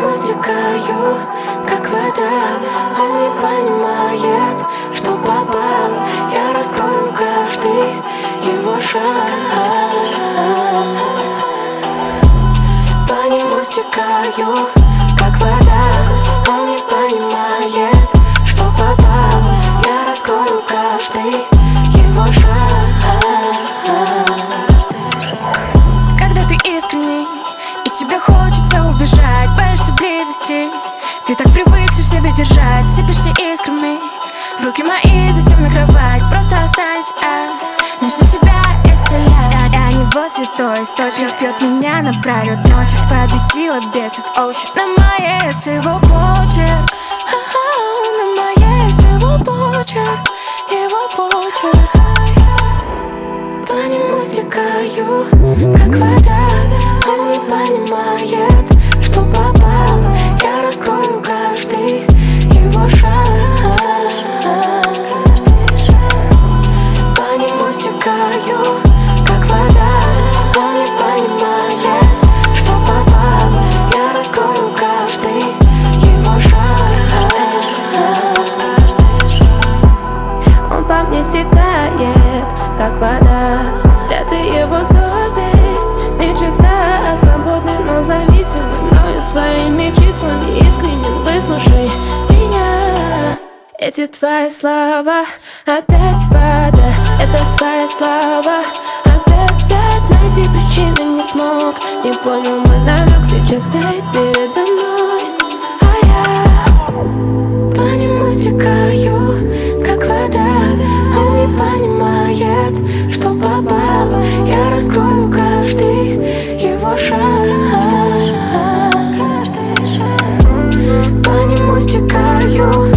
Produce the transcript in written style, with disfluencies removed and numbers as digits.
нему стекаю, как вода. Он не понимает, что попал. Я раскрою каждый его шаг. По нему стекаю, как вода. Он не понимает, что попал. Я раскрою каждый его шаг. Когда ты искренний и тебе хочется убежать, боишься близости, ты так привык все в себе держать. Сыпешься искрами в руки мои, затем на кровать. Просто останься, начну тебя исцелять. Я него святой источник, пьет меня на пролет. Ночью победила бесов, оущик. На моей с его почерк, на моей с его почерк, его почерк. По нему стекаю, как вода. Он не понимает, что попал. Я раскрою каждый его шаг. По нему стекаю, как вода. Он не понимает, что попал. Я раскрою каждый его шаг. Он по мне стекает, как вода. Взгляд и его совесть нечиста, свободный, но зависимый мною своими числами. Искренен, выслушай меня. Эти твои слова, опять вода. Это твоя слава, опять найти причины не смог. Не понял мой намек, сейчас стоит передо мной, а я по нему стекаю, как вода. Он не понимает, что попал. Я раскрою каждый его шаг. По нему стекаю,